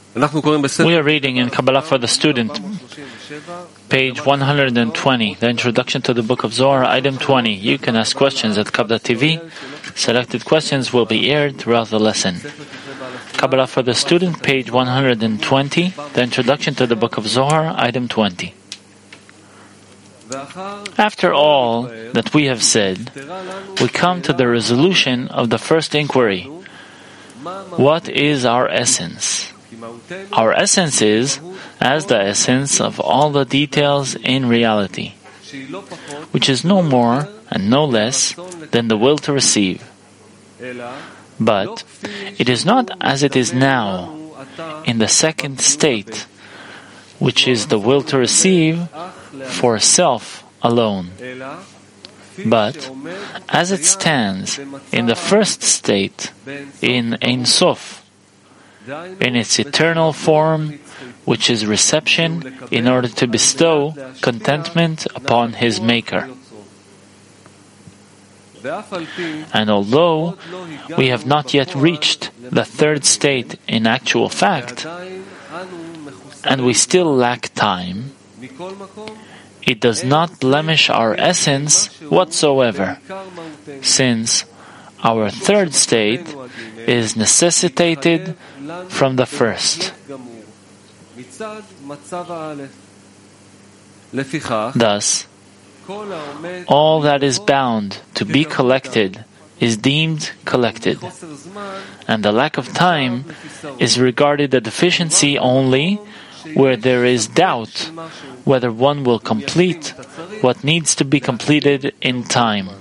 We are reading in Kabbalah for the Student, page 120, the introduction to the Book of Zohar, item 20. You can ask questions at Kabbalah.tv. Selected questions will be aired throughout the lesson. Kabbalah for the Student, page 120, the introduction to the Book of Zohar, item 20. After all that we have said, we come to the resolution of the first inquiry. What is our essence? Our essence is as the essence of all the details in reality, which is no more and no less than the will to receive. But it is not as it is now, in the second state, which is the will to receive for self alone, but as it stands in the first state, in Ein Sof, in its eternal form, which is reception in order to bestow contentment upon his Maker. And although we have not yet reached the third state in actual fact, and we still lack time, it does not blemish our essence whatsoever, since our third state is necessitated from the first. Thus, all that is bound to be collected is deemed collected, and the lack of time is regarded a deficiency only where there is doubt whether one will complete what needs to be completed in time.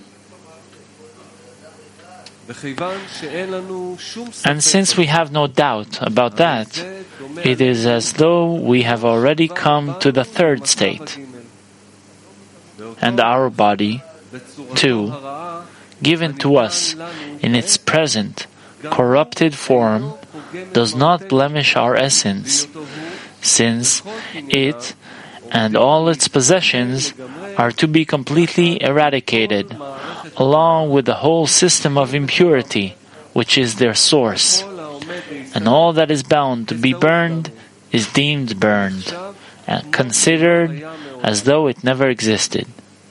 And since we have no doubt about that, it is as though we have already come to the third state. And our body, too, given to us in its present, corrupted form, does not blemish our essence, since it and all its possessions are to be completely eradicated, along with the whole system of impurity, which is their source. And all that is bound to be burned is deemed burned, and considered as though it never existed.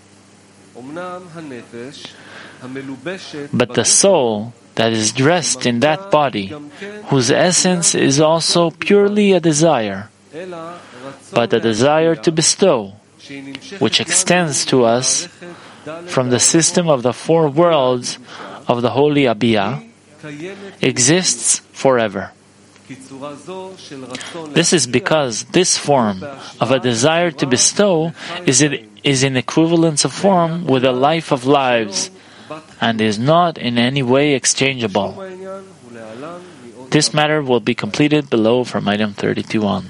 But the soul that is dressed in that body, whose essence is also purely a desire, but a desire to bestow, which extends to us from the system of the four worlds of the Holy Abiyah, exists forever. This is because this form of a desire to bestow is in equivalence of form with a life of lives, and is not in any way exchangeable. This matter will be completed below from item 32 on.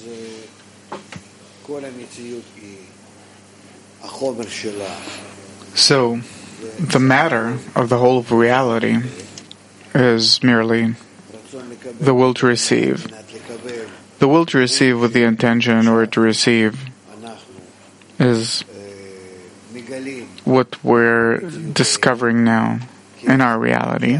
So, the matter of the whole of reality is merely the will to receive. The will to receive with the intention in order to receive is what we're discovering now in our reality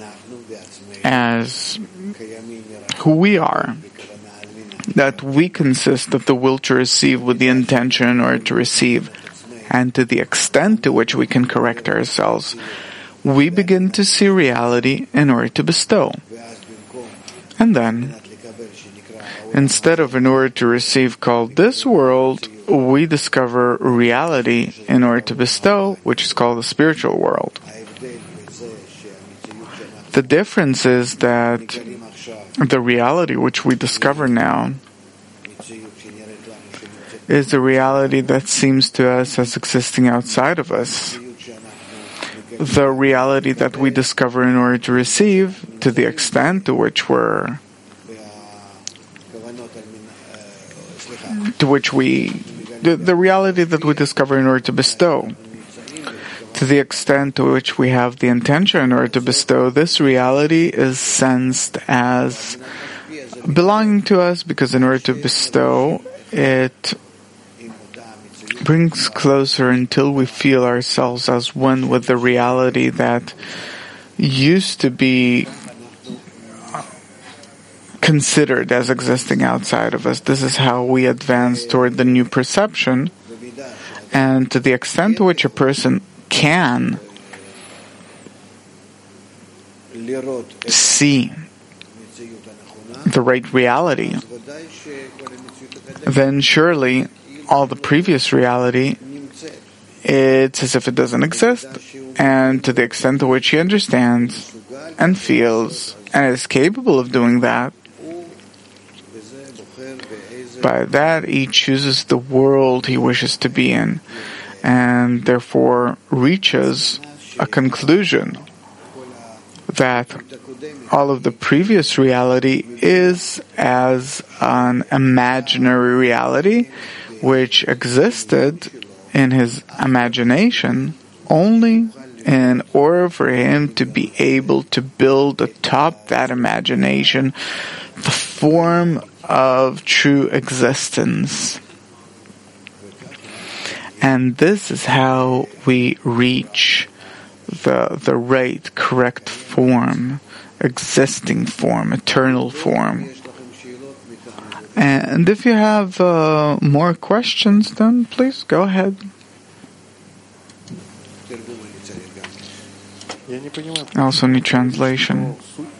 as who we are. That we consist of the will to receive with the intention in order to receive, and to the extent to which we can correct ourselves, we begin to see reality in order to bestow. And then, instead of in order to receive called this world, we discover reality in order to bestow, which is called the spiritual world. The difference is that the reality which we discover now is the reality that seems to us as existing outside of us. The reality that we discover in order to receive, to the extent to which the reality that we discover in order to bestow, to the extent to which we have the intention in order to bestow, this reality is sensed as belonging to us, because in order to bestow, it brings closer until we feel ourselves as one with the reality that used to be considered as existing outside of us. This is how we advance toward the new perception. And to the extent to which a person can see the right reality, then surely all the previous reality, it's as if it doesn't exist. And to the extent to which he understands and feels and is capable of doing that, by that he chooses the world he wishes to be in, and therefore reaches a conclusion that all of the previous reality is as an imaginary reality which existed in his imagination only in order for him to be able to build atop that imagination the form of true existence. And this is how we reach the right, correct form, existing form, eternal form. And if you have more questions, then please go ahead. I also need translation.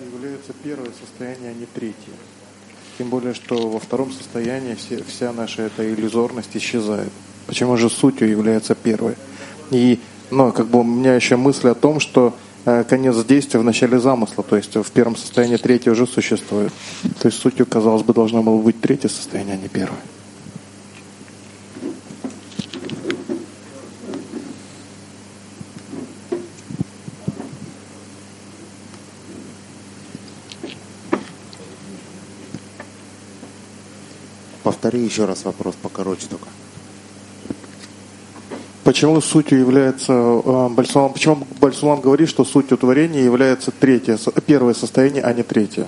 Тем более, что во втором состоянии вся наша эта иллюзорность исчезает. Почему же сутью является первой? И, у меня еще мысль о том, что конец действия в начале замысла, то есть в первом состоянии третье уже существует. То есть сутью, казалось бы, должно было быть третье состояние, а не первое. Повтори еще раз вопрос, покороче только. Почему сутью является почему Бальсулам говорит, что сутью творения является первое состояние, а не третье?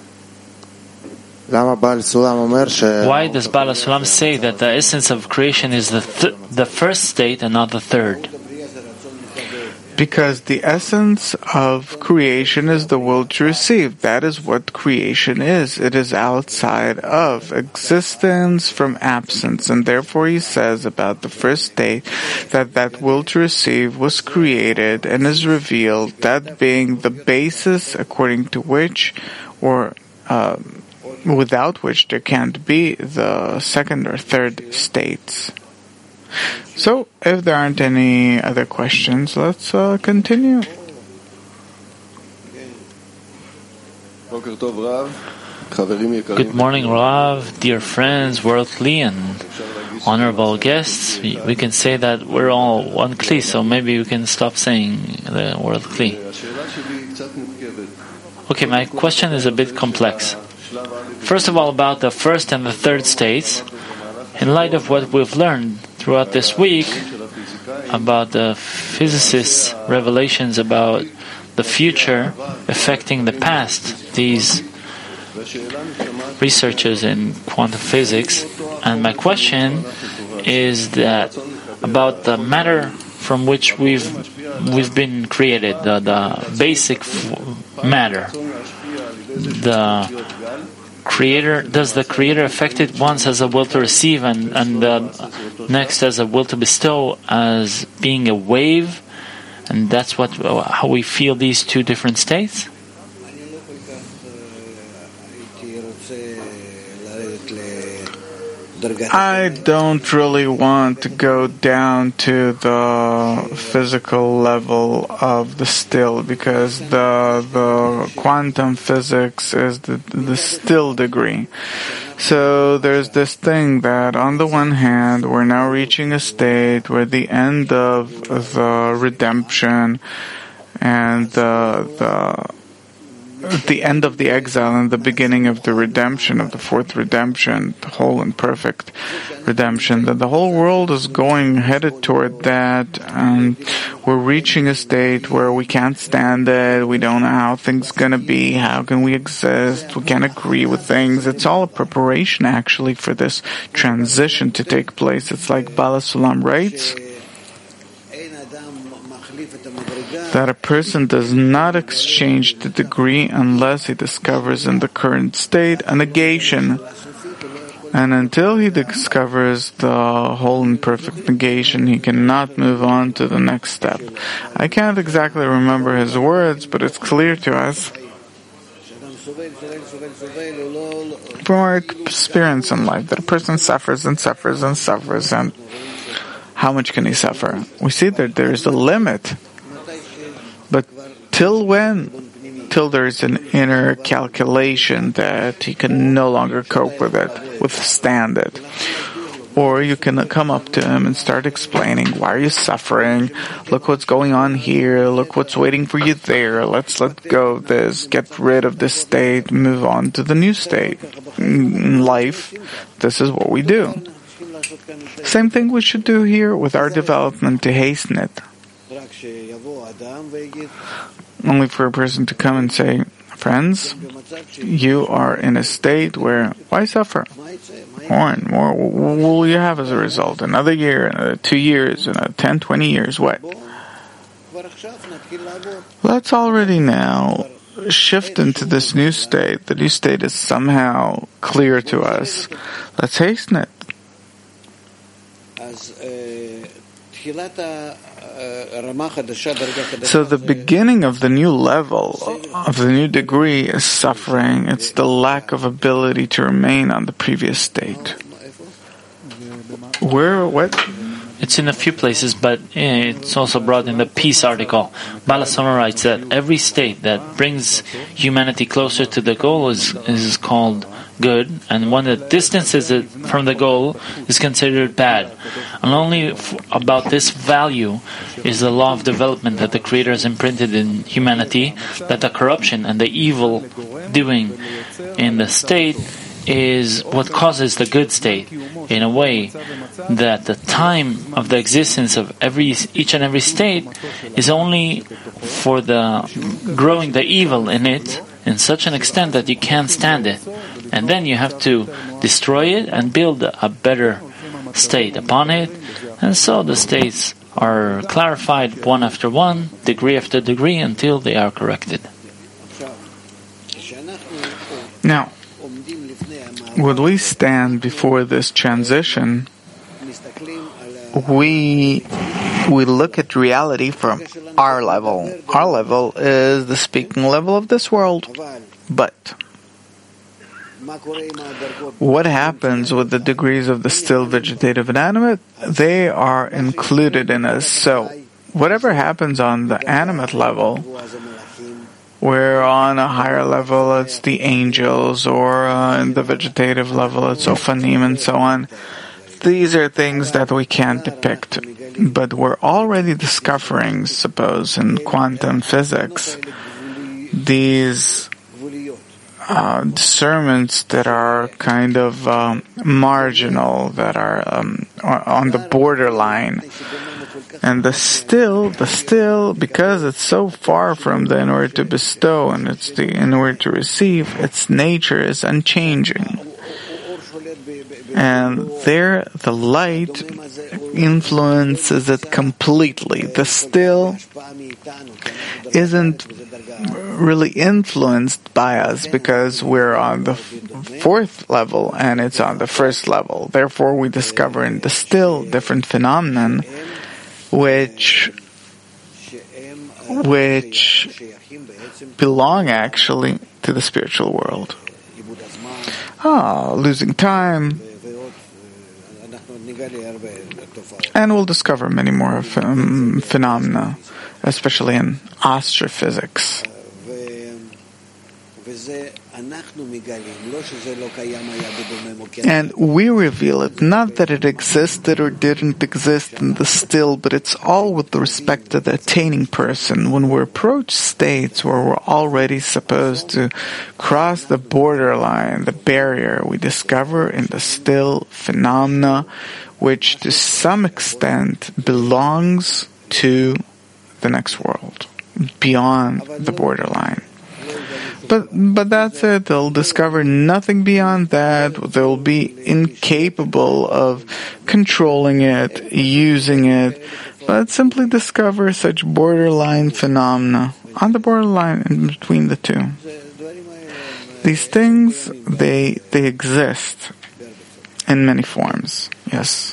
Why does Baal HaSulam say that the essence of creation is the first state and not the third? Because the essence of creation is the will to receive. That is what creation is. It is outside of existence from absence. And therefore he says about the first state that will to receive was created and is revealed, that being the basis according to which, or without which there can't be the second or third states. So, if there aren't any other questions, let's continue. Good morning, Rav, dear friends, worldly and honorable guests. We can say that we're all one Kli, so maybe we can stop saying the word Kli. Okay, my question is a bit complex. First of all, about the first and the third states, in light of what we've learned throughout this week about the physicists' revelations about the future affecting the past, these researchers in quantum physics, and my question is that about the matter from which we've been created, the basic matter. Does the Creator affect it once as a will to receive and next as a will to bestow as being a wave? And that's how we feel these two different states? I don't really want to go down to the physical level of the still, because the quantum physics is the still degree. So there's this thing that on the one hand we're now reaching a state where the end of the redemption and the end of the exile and the beginning of the redemption, of the fourth redemption, the whole and perfect redemption, that the whole world is headed toward that, and we're reaching a state where we can't stand it, we don't know how things are going to be, how can we exist, we can't agree with things. It's all a preparation actually for this transition to take place. It's like Baal HaSulam writes that a person does not exchange the degree unless he discovers in the current state a negation. And until he discovers the whole and perfect negation, he cannot move on to the next step. I can't exactly remember his words, but it's clear to us from our experience in life that a person suffers and suffers and suffers, and how much can he suffer? We see that there is a limit, but till when? Till there is an inner calculation that he can no longer cope with it, withstand it. Or you can come up to him and start explaining, why are you suffering? Look what's going on here. Look what's waiting for you there. Let's let go of this. Get rid of this state. Move on to the new state. In life, this is what we do. Same thing we should do here with our development to hasten it. Only for a person to come and say, friends, you are in a state where, why suffer? More and more. What will you have as a result? Another year, another 2 years, another 10, 20 years, what? Let's already now shift into this new state. The new state is somehow clear to us. Let's hasten it. So the beginning of the new level, of the new degree, is suffering. It's the lack of ability to remain on the previous state. Where, what? It's in a few places, but it's also brought in the peace article. Baal HaSama writes that every state that brings humanity closer to the goal is called good, and one that distances it from the goal is considered bad. And only about this value is the law of development that the Creator has imprinted in humanity, that the corruption and the evil doing in the state is what causes the good state, in a way that the time of the existence of each and every state is only for the growing the evil in it in such an extent that you can't stand it. And then you have to destroy it and build a better state upon it. And so the states are clarified one after one, degree after degree, until they are corrected. Now, when we stand before this transition, we look at reality from our level. Our level is the speaking level of this world. But what happens with the degrees of the still, vegetative, and animate? They are included in us. So whatever happens on the animate level, where on a higher level it's the angels, or in the vegetative level it's Ophanim and so on, these are things that we can't depict. But we're already discovering, suppose, in quantum physics, these discernments that are kind of marginal, that are on the borderline. And the still, because it's so far from the in order to bestow and it's the in order to receive, its nature is unchanging. And there, the light influences it completely. The still isn't really influenced by us because we're on the fourth level and it's on the first level. Therefore, we discover in the still different phenomenon which belong actually to the spiritual world. Losing time. And we'll discover many more phenomena, especially in astrophysics. And we reveal it, not that it existed or didn't exist in the still, but it's all with respect to the attaining person. When we approach states where we're already supposed to cross the borderline, the barrier, we discover in the still phenomena which to some extent belongs to the next world, beyond the borderline. But that's it. They'll discover nothing beyond that. They'll be incapable of controlling it, using it. but simply discover such borderline phenomena, on the borderline in between the two. These things, they exist in many forms. Yes.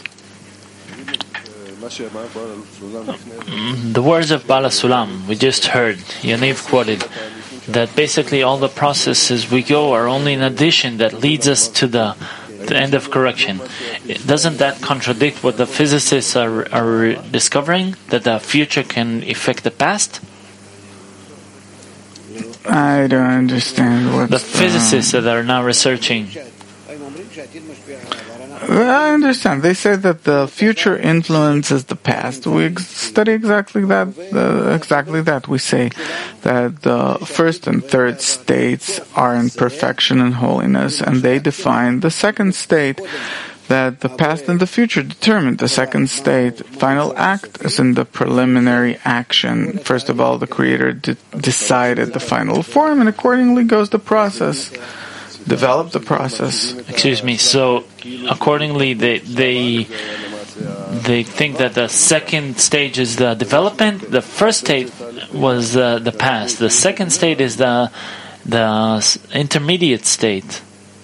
The words of Bala Sulam we just heard, Yaniv quoted, that basically all the processes we go are only an addition that leads us to the end of correction. Doesn't that contradict what the physicists are discovering, that the future can affect the past? I don't understand what the physicists that are now researching. I understand. They say that the future influences the past. We study exactly that. We say that the first and third states are in perfection and holiness, and they define the second state, that the past and the future determine the second state. Final act is in the preliminary action. First of all, the Creator decided the final form, and accordingly goes the process. Develop the process. Excuse me. So, accordingly, they think that the second stage is the development. The first state was the past. The second state is the intermediate state.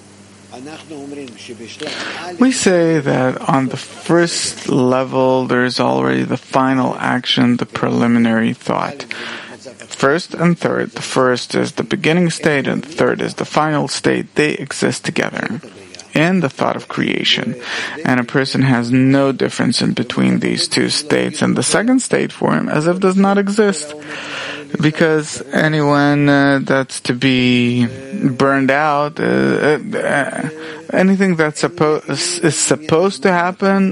We say that on the first level, there's already the final action, the preliminary thought. First and third. The first is the beginning state and the third is the final state. They exist together in the thought of creation. And a person has no difference in between these two states. And the second state for him as if does not exist. Because anyone that's to be burned out, anything that's is supposed to happen,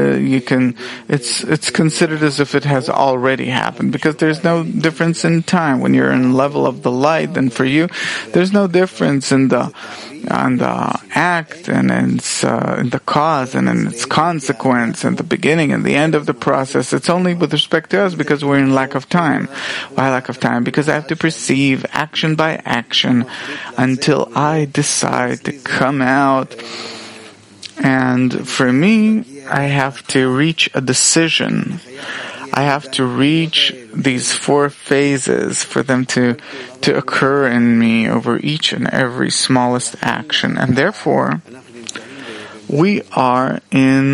it's considered as if it has already happened, because there's no difference in time. When you're in the level of the light, then for you, there's no difference in the act and in the cause and in its consequence and the beginning and the end of the process. It's only with respect to us because we're in lack of time. Why lack of time? Because I have to perceive action by action until I decide to come out. And for me, I have to reach a decision. I have to reach these 4 phases for them to occur in me over each and every smallest action. And therefore, we are in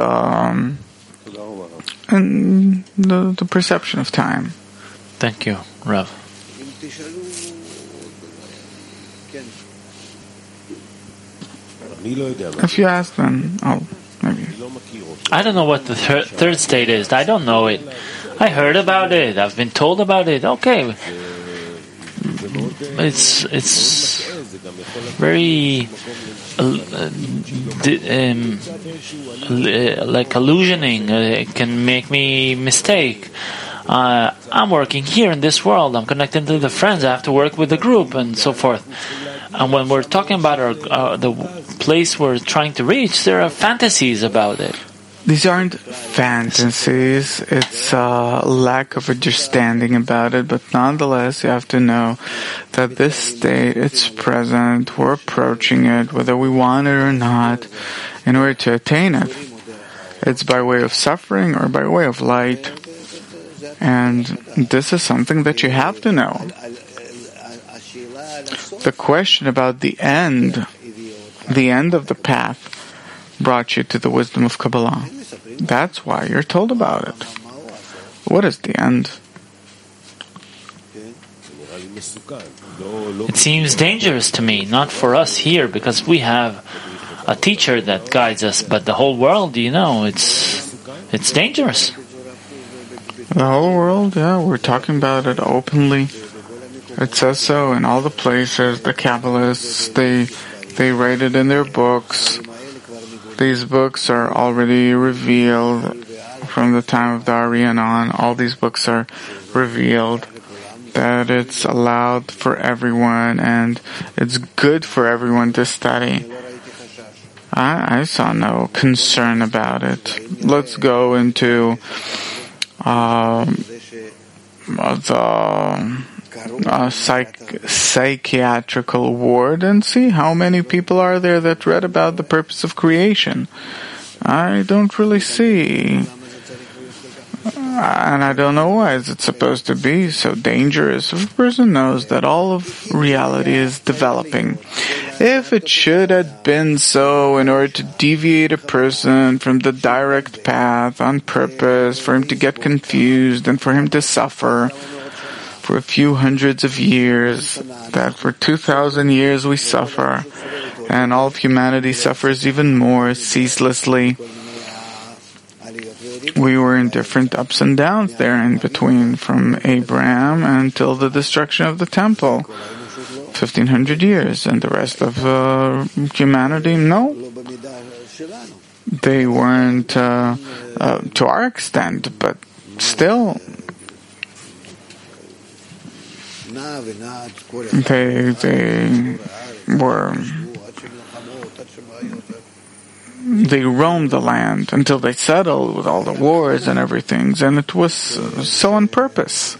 the perception of time. Thank you, Rav. If you ask, then maybe. I don't know what the third state is. I don't know it. I heard about it. I've been told about it. Okay. It's very like illusioning. It can make me mistake. I'm working here in this world. I'm connected to the friends. I have to work with the group and so forth. And when we're talking about the place we're trying to reach, there are fantasies about it. These aren't fantasies. It's a lack of understanding about it. But nonetheless, you have to know that this state, it's present. We're approaching it, whether we want it or not, in order to attain it. It's by way of suffering or by way of light. And this is something that you have to know. The question about the end of the path, brought you to the wisdom of Kabbalah. That's why you're told about it. What is the end? It seems dangerous to me, not for us here, because we have a teacher that guides us, but the whole world, it's dangerous. The whole world, yeah, we're talking about it openly. It says so in all the places. The Kabbalists, they write it in their books. These books are already revealed from the time of the Ari on. All these books are revealed that it's allowed for everyone and it's good for everyone to study. I saw no concern about it. Let's go into the psychiatrical ward and see how many people are there that read about the purpose of creation. I don't really see And I don't know why is it supposed to be so dangerous if a person knows that all of reality is developing. If it should have been so in order to deviate a person from the direct path on purpose, for him to get confused and for him to suffer for a few hundreds of years, that for 2,000 years we suffer, and all of humanity suffers even more ceaselessly. We were in different ups and downs there in between, from Abraham until the destruction of the temple, 1,500 years, and the rest of humanity, no. They weren't to our extent, but still, they roamed the land until they settled with all the wars and everything, and it was so on purpose.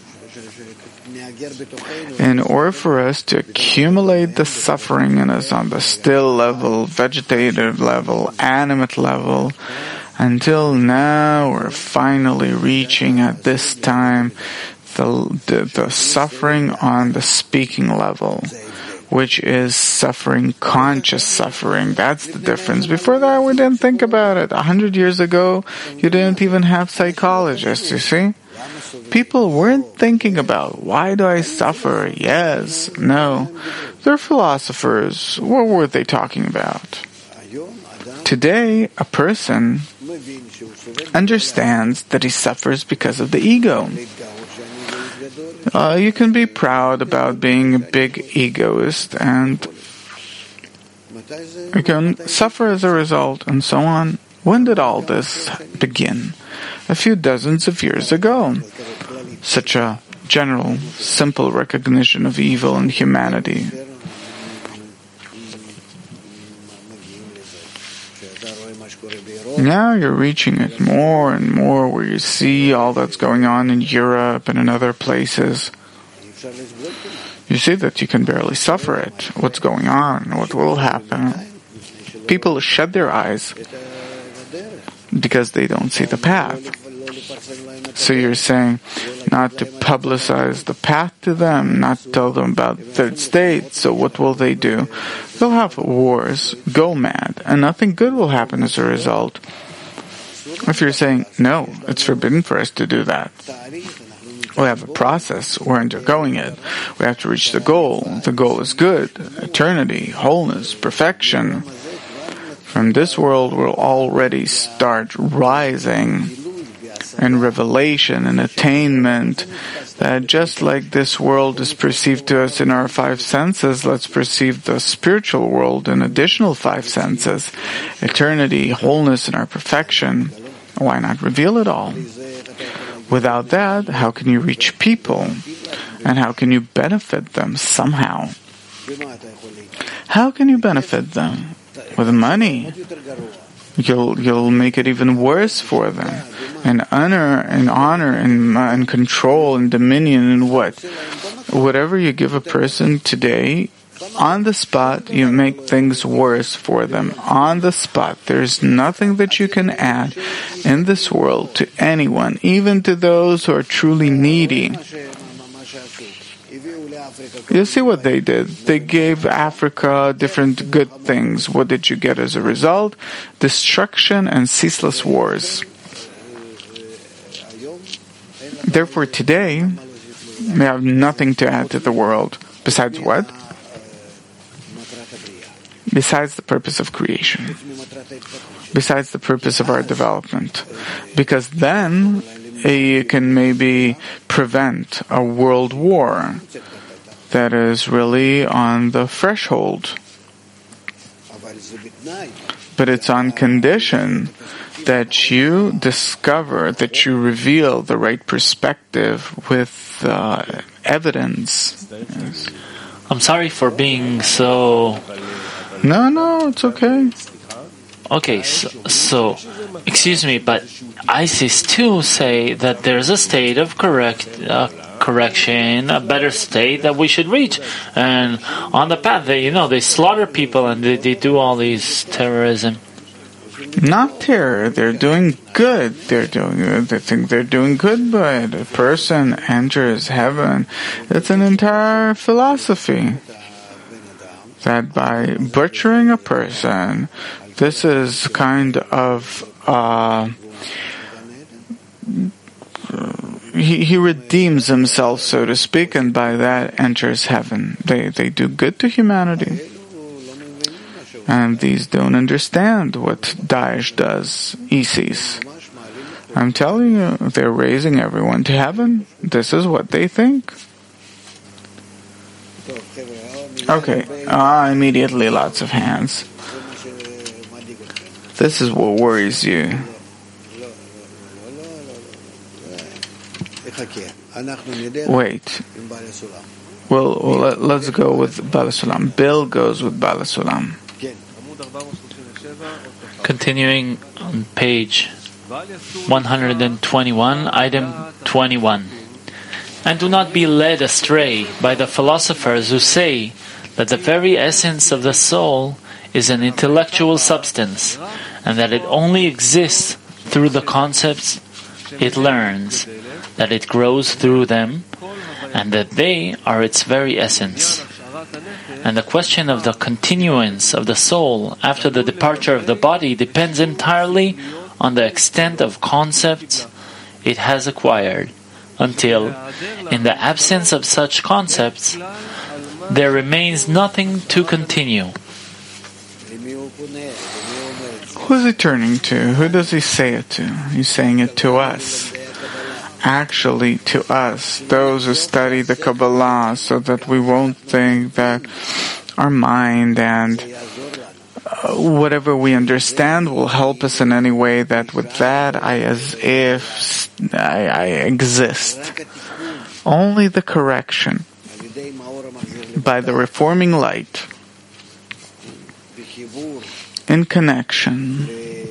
In order for us to accumulate the suffering in us on the still level, vegetative level, animate level, until now we're finally reaching at this time the suffering on the speaking level, which is suffering, conscious suffering. That's the difference. Before that, we didn't think about it. 100 years ago, you didn't even have psychologists, you see? People weren't thinking about, why do I suffer? Yes, no. They're philosophers. What were they talking about? Today, a person understands that he suffers because of the ego. You can be proud about being a big egoist, and you can suffer as a result, and so on. When did all this begin? A few dozens of years ago. Such a general, simple recognition of evil in humanity. Now you're reaching it more and more, where you see all that's going on in Europe and in other places. You see that you can barely suffer it. What's going on? What will happen? People shut their eyes because they don't see the path. So you're saying not to publicize the path to them, not to tell them about third state. So what will they do? They'll have wars, go mad, and nothing good will happen as a result. If you're saying, no, it's forbidden for us to do that. We have a process, we're undergoing it. We have to reach the goal. The goal is good, eternity, wholeness, perfection. From this world, we'll already start rising in revelation and attainment, that just like this world is perceived to us in our five senses, let's perceive the spiritual world in additional five senses. Eternity, wholeness, and our perfection. Why not reveal it all? Without that, how can you reach people? And how can you benefit them somehow? How can you benefit them? With money. You'll make it even worse for them. And honor and control and dominion and what? Whatever you give a person today, on the spot, you make things worse for them. On the spot. There's nothing that you can add in this world to anyone, even to those who are truly needy. You see what they did. They gave Africa different good things. What did you get as a result? Destruction and ceaseless wars. Therefore, today, we have nothing to add to the world. Besides what? Besides the purpose of creation. Besides the purpose of our development. Because then, you can maybe prevent a world war that is really on the threshold. But it's on condition that you discover, that you reveal the right perspective with evidence. Yes. I'm sorry for being so... No, it's okay. Okay, so excuse me, but ISIS too say that there's a state of correction, a better state that we should reach. And on the path, they slaughter people and they do all these terrorism. Not terror. They're doing good. They think they're doing good, but a person enters heaven. It's an entire philosophy that by butchering a person, this is kind of he redeems himself, so to speak, and by that enters heaven. They do good to humanity. And these don't understand what Daesh does, ISIS. I'm telling you, they're raising everyone to heaven. This is what they think. Okay, immediately lots of hands. This is what worries you. Wait. Well, let's go with Bala Sulam. Bill goes with Bala Sulam. Continuing on page 121, item 21. And do not be led astray by the philosophers who say that the very essence of the soul is an intellectual substance, and that it only exists through the concepts it learns, that it grows through them, and that they are its very essence. And the question of the continuance of the soul after the departure of the body depends entirely on the extent of concepts it has acquired, until, in the absence of such concepts, there remains nothing to continue. Who is he turning to? Who does he say it to? He's saying it to us. Actually, to us, those who study the Kabbalah, so that we won't think that our mind and whatever we understand will help us in any way, that with that I exist. Only the correction by the reforming light in connection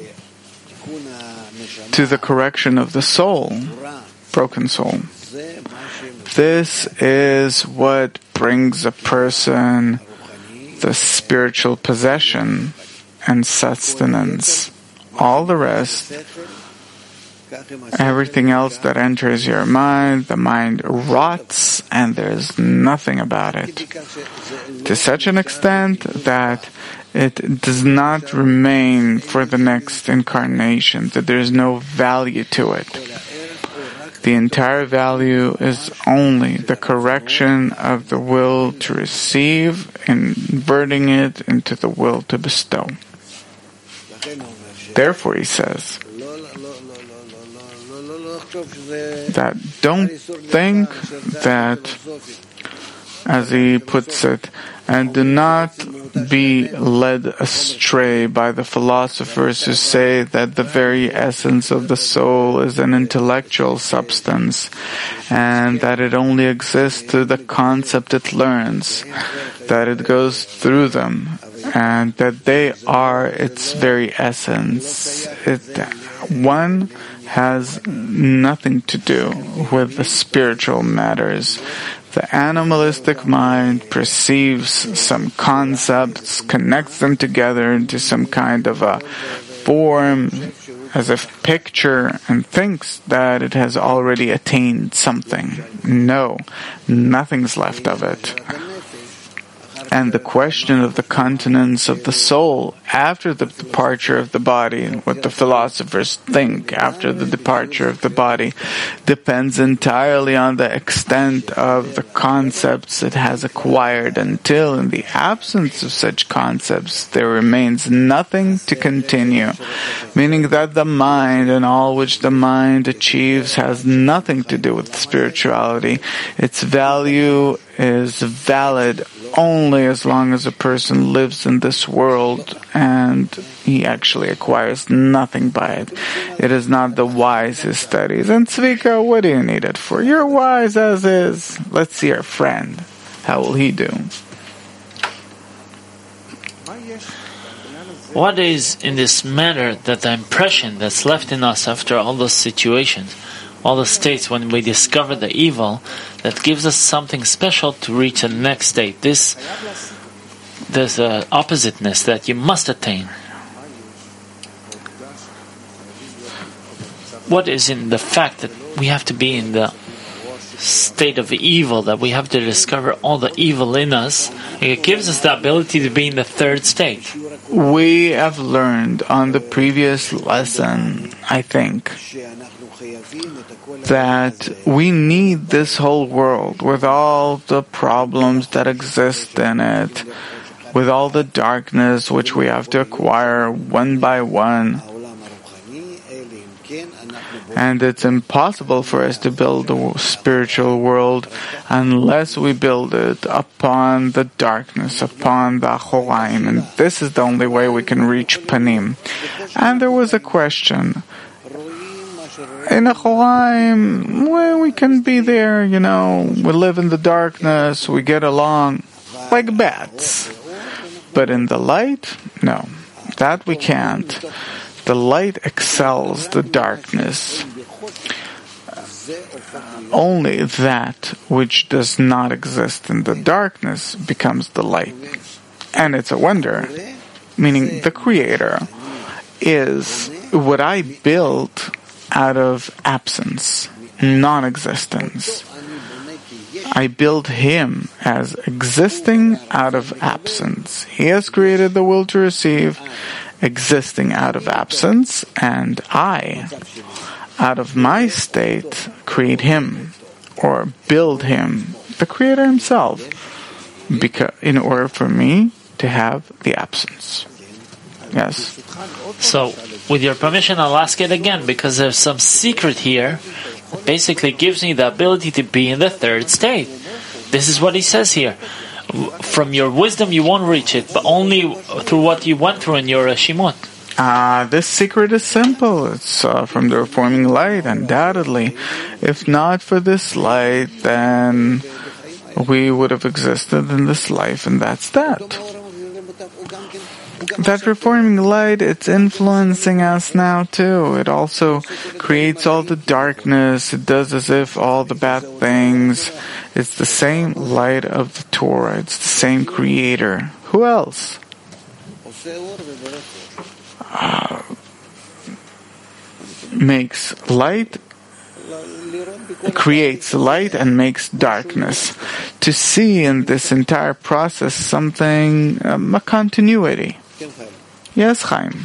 to the correction of the soul, broken soul. This is what brings a person the spiritual possession and sustenance. All the rest, everything else that enters your mind, the mind rots and there's nothing about it. To such an extent that it does not remain for the next incarnation, that there is no value to it. The entire value is only the correction of the will to receive, inverting it into the will to bestow. Therefore, he says that don't think that, as he puts it, and do not be led astray by the philosophers who say that the very essence of the soul is an intellectual substance, and that it only exists through the concept it learns, that it goes through them, and that they are its very essence. One has nothing to do with the spiritual matters. The animalistic mind perceives some concepts, connects them together into some kind of a form, as a picture, and thinks that it has already attained something. No, nothing's left of it. And the question of the continence of the soul after the departure of the body, what the philosophers think after the departure of the body, depends entirely on the extent of the concepts it has acquired, until in the absence of such concepts there remains nothing to continue, meaning that the mind and all which the mind achieves has nothing to do with spirituality. Its value is valid only as long as a person lives in this world and he actually acquires nothing by it. It is not the wise who studies. And Tzvika, what do you need it for? You're wise as is. Let's see our friend. How will he do? What is in this matter that the impression that's left in us after all those situations, all the states when we discover the evil, that gives us something special to reach the next state? There's an oppositeness that you must attain. what is in the fact that we have to be in the state of evil, that we have to discover all the evil in us? It gives us the ability to be in the third state. We have learned on the previous lesson, I think, that we need this whole world with all the problems that exist in it, with all the darkness which we have to acquire one by one. And it's impossible for us to build a spiritual world unless we build it upon the darkness, upon the Achoraim. And this is the only way we can reach Panim. And there was a question. In Achoraim, well, we can be there, we live in the darkness, we get along like bats. But in the light, no, that we can't. The light excels the darkness. Only that which does not exist in the darkness becomes the light. And it's a wonder, meaning the Creator is what I built out of absence, non-existence. I build Him as existing out of absence. He has created the will to receive, existing out of absence, and I, out of my state, create Him, or build Him, the Creator Himself, in order for me to have the absence. Yes. So, with your permission, I'll ask it again, because there's some secret here that basically gives me the ability to be in the third state. This is what he says here. From your wisdom you won't reach it, but only through what you went through in your Shimot. This secret is simple. It's from the reforming light, undoubtedly. If not for this light, then we would have existed in this life, and that's that. That reforming light, it's influencing us now too. It also creates all the darkness. It does as if all the bad things. It's the same light of the Torah. It's the same Creator. Who else? Makes light, creates light and makes darkness. To see in this entire process something, a continuity. Yes, Chaim.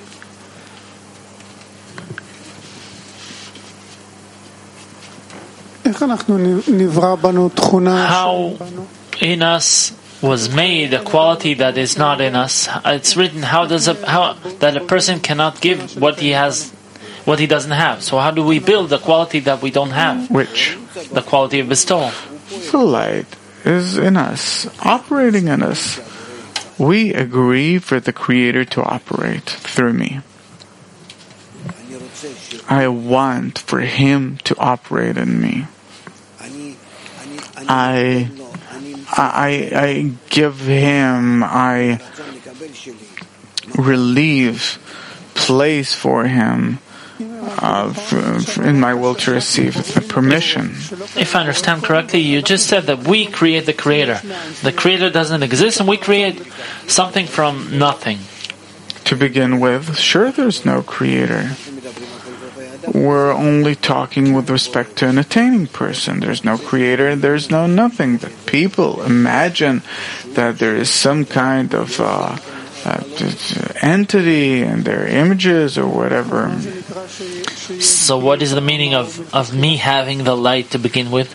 How in us was made a quality that is not in us? It's written that a person cannot give what he has, what he doesn't have. So how do we build the quality that we don't have? Which? The quality of bestowal. The light is in us, operating in us. We agree for the Creator to operate through me. I want for Him to operate in me. I give Him, I relieve place for Him in my will to receive the permission. If I understand correctly, you just said that we create the Creator. The Creator doesn't exist and we create something from nothing. To begin with, sure, there's no Creator. We're only talking with respect to an attaining person. There's no Creator, there's no nothing. But people imagine that there is some kind of entity and their images or whatever. So what is the meaning of me having the light to begin with?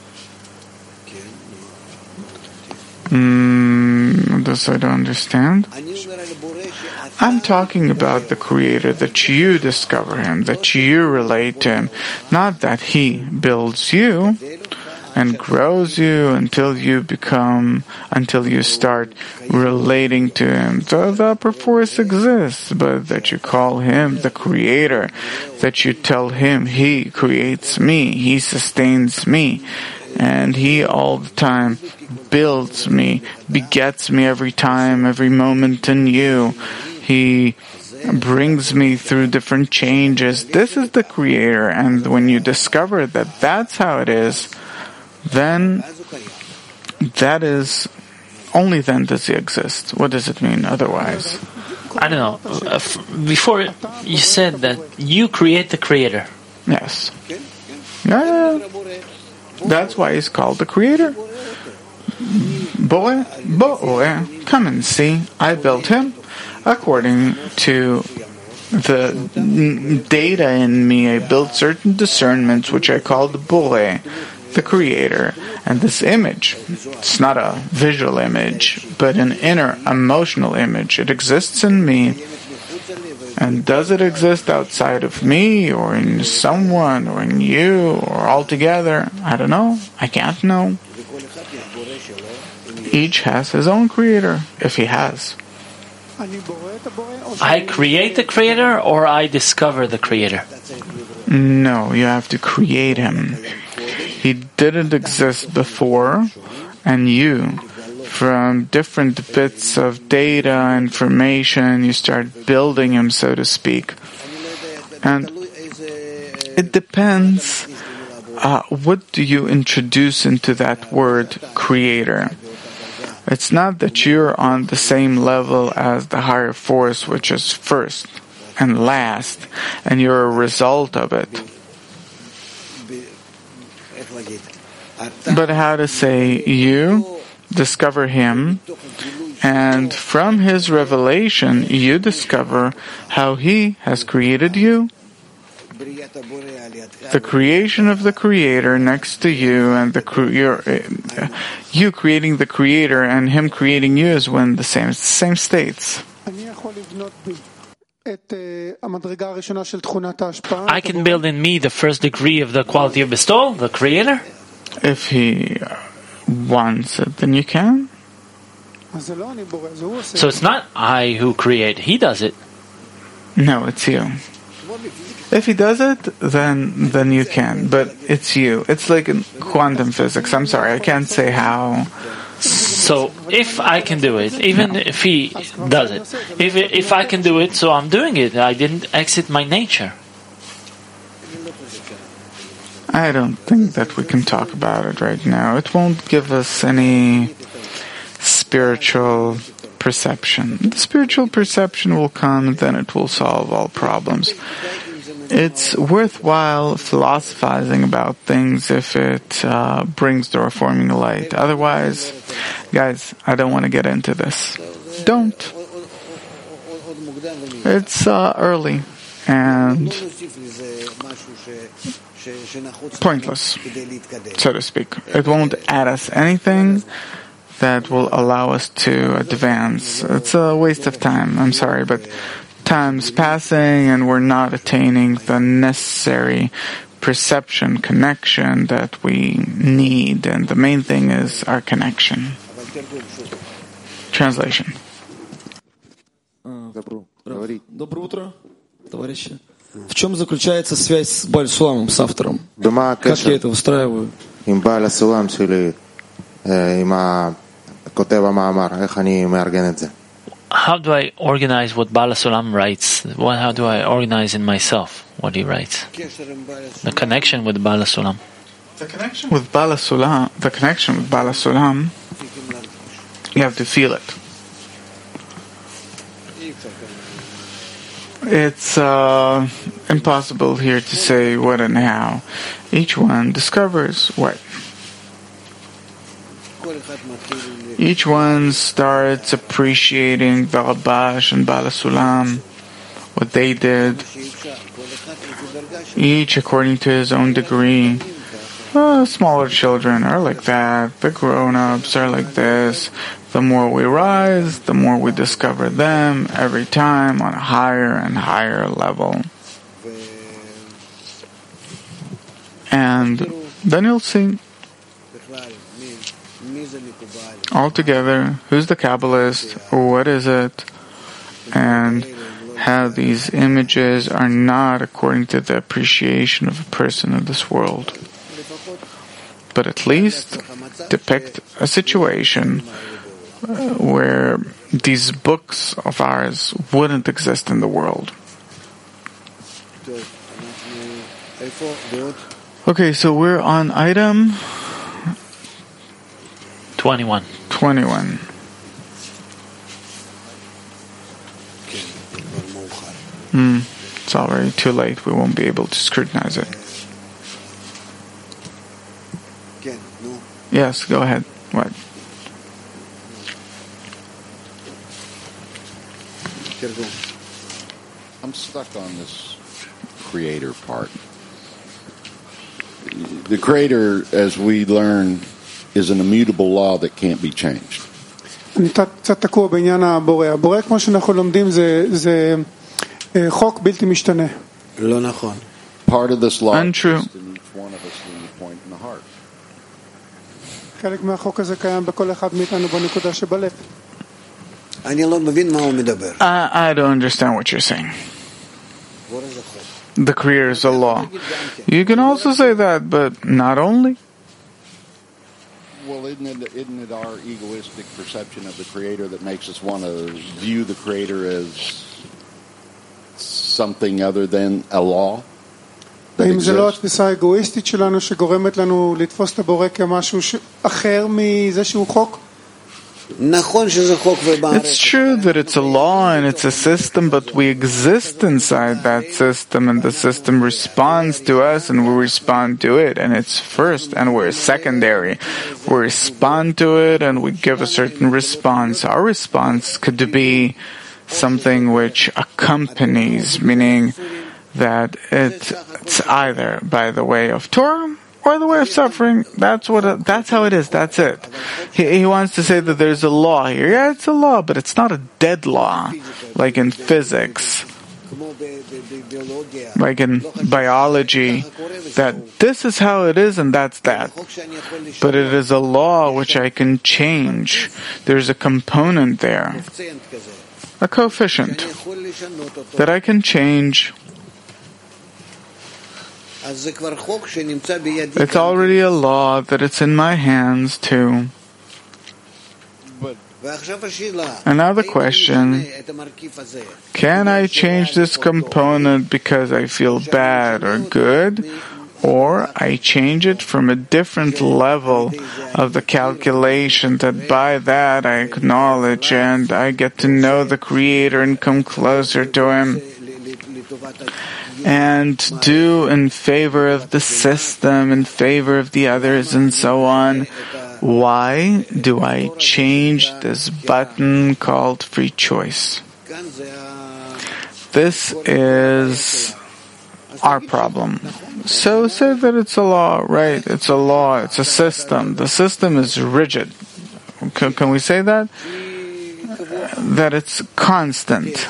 This I don't understand. I'm talking about the Creator, that you discover Him, that you relate to Him, not that He builds you and grows you until you start relating to Him. So the upper force exists, but that you call Him the Creator, that you tell Him He creates me, He sustains me, and He all the time builds me, begets me every time, every moment in you. He brings me through different changes. This is the Creator, and when you discover that that's how it is, then that is, only then does He exist. What does it mean otherwise? I don't know. Before you said that you create the Creator. Yes. Yeah. That's why he's called the Creator. Boy, come and see. I built him according to the data in me. I built certain discernments which I called Boy, the Creator. And this image, it's not a visual image, but an inner emotional image. It exists in me. And does it exist outside of me, or in someone, or in you, or all together? I don't know. I can't know. Each has his own Creator, if he has. I create the Creator, or I discover the Creator? No, you have to create him. He didn't exist before, and you, from different bits of data, information, you start building him, so to speak. And it depends, what do you introduce into that word, Creator? It's not that you're on the same level as the higher force, which is first and last, and you're a result of it. But how to say, you discover him, and from his revelation you discover how he has created you. The creation of the Creator next to you, and you creating the Creator and him creating you is when the same states. I can build in me the first degree of the quality of bestowal, the Creator? If he wants it, then you can. So it's not I who create, he does it. No, it's you. If he does it, then you can, but it's you. It's like in quantum physics. I'm sorry, I can't say how. So if I can do it, even if he does it, if I can do it, so I'm doing it. I didn't exit my nature. I don't think that we can talk about it right now. It won't give us any spiritual perception. The spiritual perception will come, and then it will solve all problems. It's worthwhile philosophizing about things if it brings the reforming light. Otherwise, guys, I don't want to get into this. Don't. It's early and pointless, so to speak. It won't add us anything that will allow us to advance. It's a waste of time. I'm sorry, but time's passing and we're not attaining the necessary perception, connection that we need, and the main thing is our connection. Translation. Доброе утро, товарищи. В чем заключается связь с Бааль Суламом, с автором? Как я это устраиваю? עם בעל הסולם שלי, עם כותב המאמר, איך אני מארגן את זה? How do I organize what Baal HaSulam writes? How do I organize in myself what he writes? The connection with Baal HaSulam. The connection with Baal HaSulam, you have to feel it. It's impossible here to say what and how. Each one discovers what. Each one starts appreciating the Rabash and Baal HaSulam, what they did, each according to his own degree. Smaller children are like that, the grown-ups are like this. The more we rise, the more we discover them every time on a higher and higher level. And then you'll see altogether who's the Kabbalist, what is it, and how these images are not according to the appreciation of a person in this world, but at least depict a situation where these books of ours wouldn't exist in the world. Okay, so we're on item 21. It's already too late. We won't be able to scrutinize it. Yes, go ahead. What? I'm stuck on this creator part. The creator, as we learn, is an immutable law that can't be changed. אני קצת תקוע בעניין הבורא. הבורא, כמו שאנחנו לומדים, זה חוק בלתי משתנה. לא נכון. Part of this law Untrue. exists in each one of us in the point in the heart. חלק מהחוק הזה קיים בכל אחד מאיתנו בנקודה שבלב. אני לא מבין מה הוא מדבר. I don't understand what you're saying. The Creator is a law. You can also say that, but not only. Well, isn't it our egoistic perception of the Creator that makes us want to view the Creator as something other than a law? האם זה לא התפיסה האגואיסטית שלנו שגורמת לנו לתפוס את הבורא כמשהו אחר מזה שהוא חוק? It's true that it's a law and it's a system, but we exist inside that system, and the system responds to us and we respond to it, and it's first and we're secondary. We respond to it and we give a certain response. Our response could be something which accompanies, meaning that it's either by the way of Torah or the way of suffering. That's how it is. That's it. He wants to say that there's a law here. Yeah, it's a law, but it's not a dead law, like in physics, like in biology, that this is how it is and that's that. But it is a law which I can change. There's a component there, a coefficient, that I can change. It's already a law that it's in my hands too. And now the question, can I change this component because I feel bad or good? Or I change it from a different level of the calculation, that by that I acknowledge and I get to know the Creator and come closer to Him, and do in favor of the system, in favor of the others, and so on. Why do I change this button called free choice? This is our problem. So say that it's a law, right? It's a law, it's a system. The system is rigid. Can we say that? That it's constant.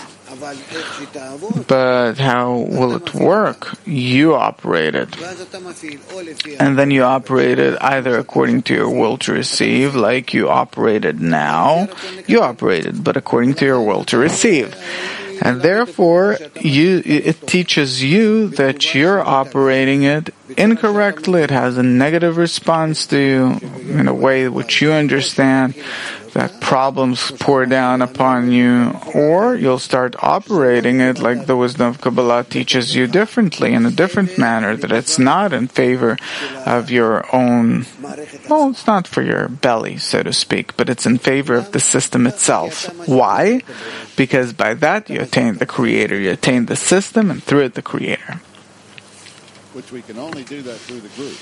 But how will it work? You operate it. And then you operate it either according to your will to receive, like you operate it now. You operate it, but according to your will to receive. And therefore, it teaches you that you're operating it incorrectly. It has a negative response to you in a way which you understand, that problems pour down upon you, or you'll start operating it like the wisdom of Kabbalah teaches you differently, in a different manner, that it's not in favor of your own, well, it's not for your belly, so to speak, but it's in favor of the system itself. Why? Because by that you attain the Creator, you attain the system, and through it the Creator. Which we can only do that through the group.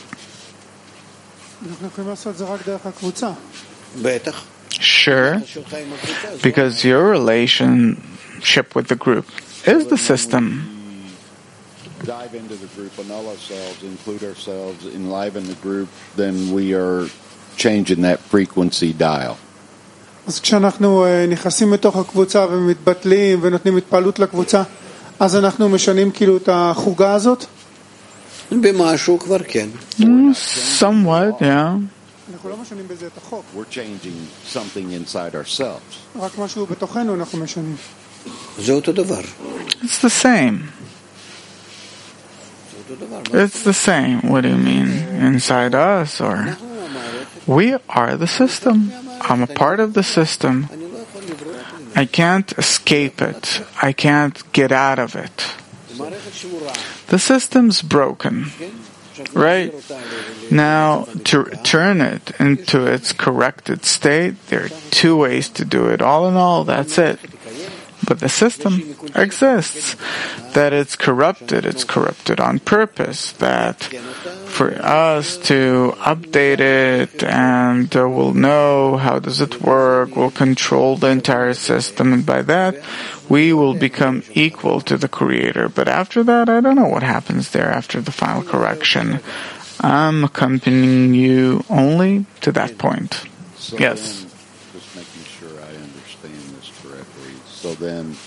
Sure, because your relationship with the group is the system. Dive into the group, annul ourselves, include ourselves, enliven the group, then we are changing that frequency dial. אז כשאנחנו נכנסים לתוך הקבוצה ומתבטלים ונותנים התפעלות לקבוצה, אז אנחנו משנים כאילו את החוגה הזאת? במשהו כבר כן. Somewhat, yeah. אנחנו לא משנים בזה את החוק. We're changing something inside ourselves. רק משהו בתוכנו אנחנו משנים. זה אותו דבר. It's the same. It's the same. What do you mean? Inside us, or? We are the system. I'm a part of the system. I can't escape it. I can't get out of it. The system's broken. Right? Now, to turn it into its corrected state, there are two ways to do it. All in all, that's it. But the system exists. That it's corrupted on purpose, that for us to update it and we'll know how does it work, we'll control the entire system, and by that we will become equal to the Creator. But after that, I don't know what happens there after the final correction. I'm accompanying you only to that point. So Yes. Then, just making sure I understand this correctly. So then,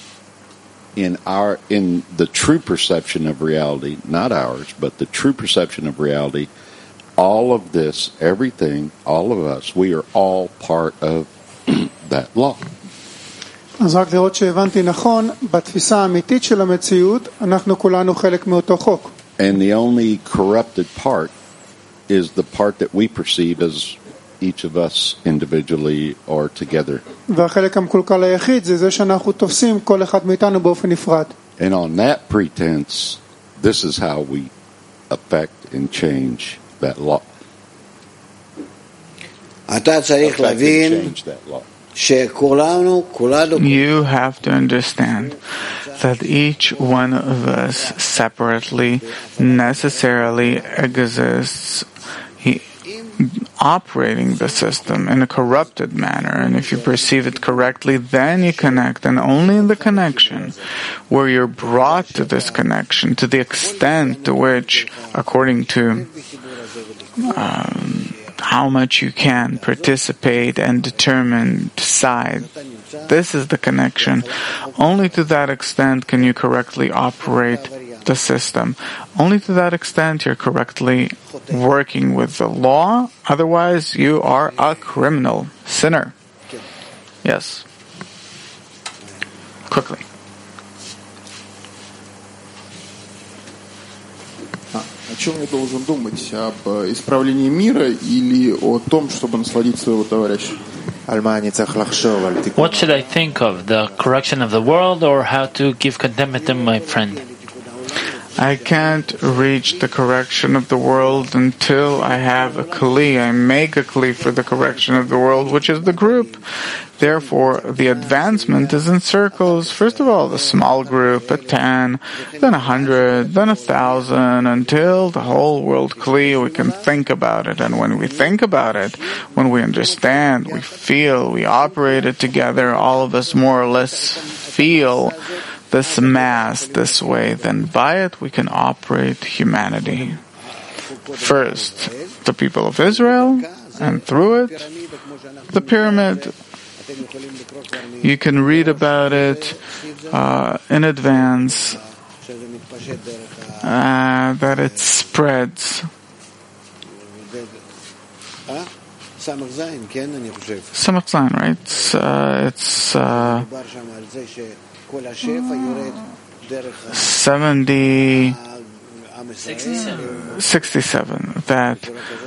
in the true perception of reality, not ours, but the true perception of reality, all of this, everything, all of us, we are all part of that law. אז רק לראות שהבנתי נכון, בתפיסה האמיתית של המציאות, אנחנו כולנו חלק מאותו חוק. And the only corrupted part is the part that we perceive as each of us individually or together. והחלק המקולקל היחיד זה זה שאנחנו תופסים כל אחד מאיתנו באופן נפרד. And on that pretense, this is how we affect and change that law. אתה צריך להבין שכולנו, You have to understand that each one of us separately necessarily exists operating the system in a corrupted manner, and if you perceive it correctly, then you connect, and only in the connection where you're brought to this connection, to the extent to which, according to how much you can participate and determine, decide, this is the connection. Only to that extent can you correctly operate the system. Only to that extent you're correctly working with the law. Otherwise, you are a criminal, sinner. Yes. Quickly. О чем я должен думать? Об исправлении мира или о том, чтобы насладить своего товарища? What should I think of? The correction of the world or how to give contentment to my friend? I can't reach the correction of the world until I have a kli. I make a kli for the correction of the world, which is the group. Therefore, the advancement is in circles. First of all, the small group at 10, then 100, then 1,000, until the whole world kli. We can think about it. And when we think about it, when we understand, we feel, we operate it together, all of us more or less feel this mass this way, then by it we can operate humanity. First, the people of Israel, and through it, the pyramid. You can read about it in advance, that it spreads. Samach Zayin, right? It's 67, that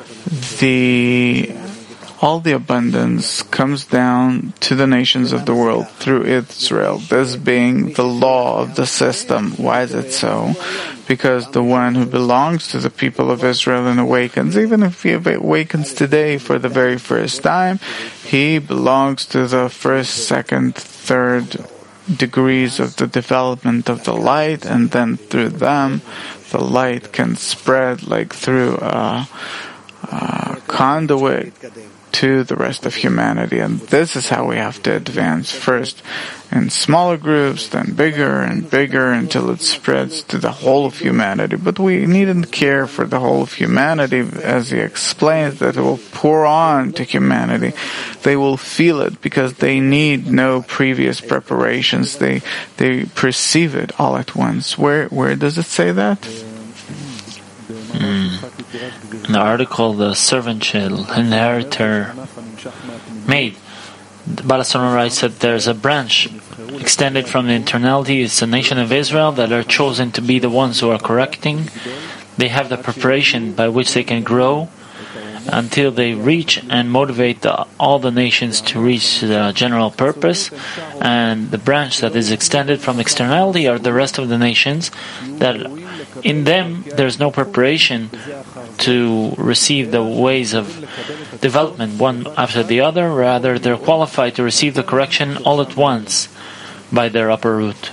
all the abundance comes down to the nations of the world through Israel, this being the law of the system. Why is it so? Because the one who belongs to the people of Israel and awakens, even if he awakens today for the very first time, he belongs to the first, second, third degrees of the development of the light, and then through them the light can spread like through a conduit to the rest of humanity. And this is how we have to advance, first in smaller groups, then bigger and bigger until it spreads to the whole of humanity. But we needn't care for the whole of humanity, as he explains, that it will pour on to humanity. They will feel it because they need no previous preparations. They perceive it all at once. Where does it say that? In the article, the servant shall inherit her maid. Balasarma writes that there's a branch extended from the internality. It's the nation of Israel that are chosen to be the ones who are correcting. They have the preparation by which they can grow until they reach and motivate all the nations to reach the general purpose. And the branch that is extended from externality are the rest of the nations that in them there's no preparation to receive the ways of development one after the other. Rather, they're qualified to receive the correction all at once, by their upper root.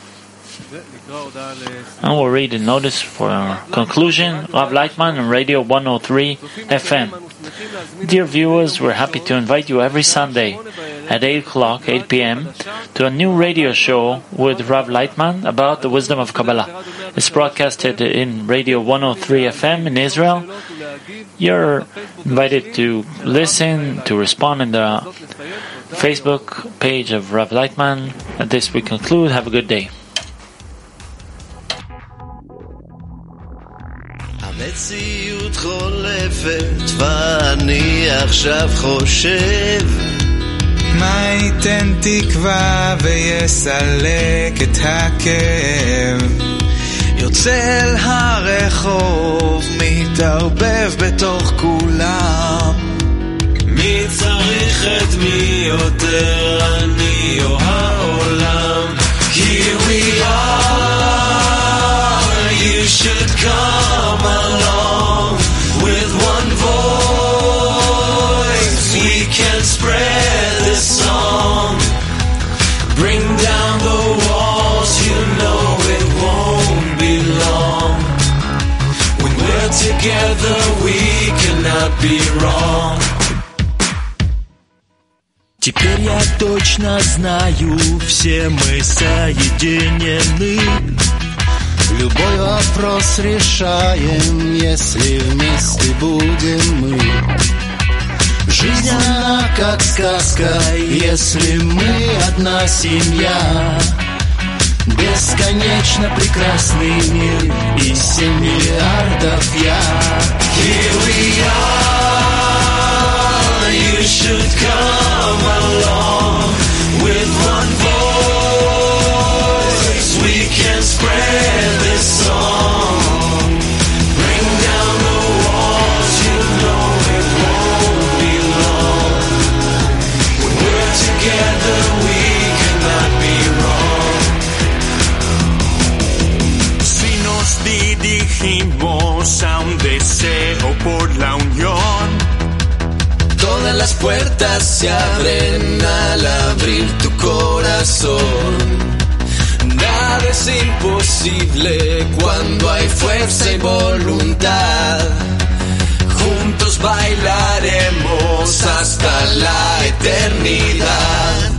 And we'll read a notice for our conclusion. Rav Lightman on Radio 103 FM. Dear viewers, we're happy to invite you every Sunday at 8 p.m. to a new radio show with Rav Lightman about the wisdom of Kabbalah. It's broadcasted in Radio 103 FM in Israel. You're invited to listen, to respond in the Facebook page of Rav Lightman. At this we conclude. Have a good day. המציאות חולפת ואני עכשיו חושב מה ייתן תקווה ויסלק את הכאב יוצא אל הרחוב מתערבב בתוך כולם מי צריך את מי יותר אני או העולם Here we are You should come along with one voice we can spread this song bring down the walls you know it won't be long when we're together we cannot be wrong Теперь я точно знаю все мы соединены Любой вопрос решаем, если вместе будем мы. Жизнь она как сказка, если мы одна семья. Бесконечно прекрасный мир и 7 миллиардов я. Here we are, you should come along with one voice. We can spread this song. Bring down the walls, you know it won't be long. When we're together, we cannot be wrong. Si nos dirigimos a un deseo por la unión, todas las puertas se abren al abrir tu corazón. Nada es imposible cuando hay fuerza y voluntad. Juntos bailaremos hasta la eternidad.